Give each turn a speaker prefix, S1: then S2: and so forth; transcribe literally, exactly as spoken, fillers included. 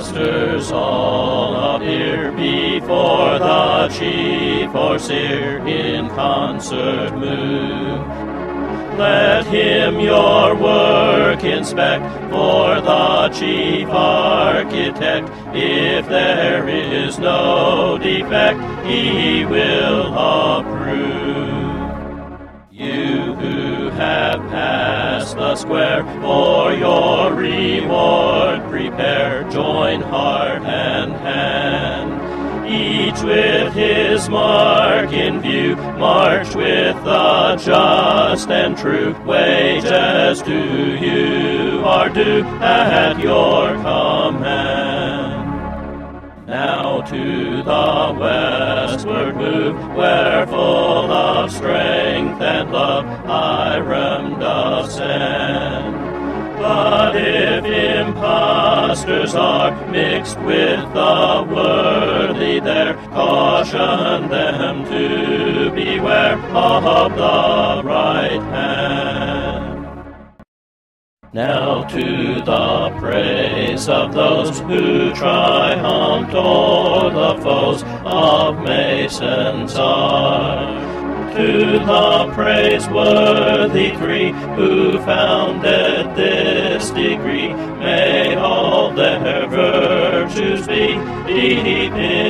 S1: impostors all appear before the chief overseer in concert move. Let him your work inspect, for the chief architect. If there is no defect, he will approve. You who have passed the square, for your reward prepare. Join heart and hand, each with his mark in view. March with the just and true. Wages to you are due at your command. Now to the westward move, where full of strength and love Hiram doth send. But if impostors are mixed with the worthy there, caution them to beware of the right hand. Now to the praise of those who triumphed o'er the foes of Masons are. To the praiseworthy three who founded this degree, may all their virtues be deep in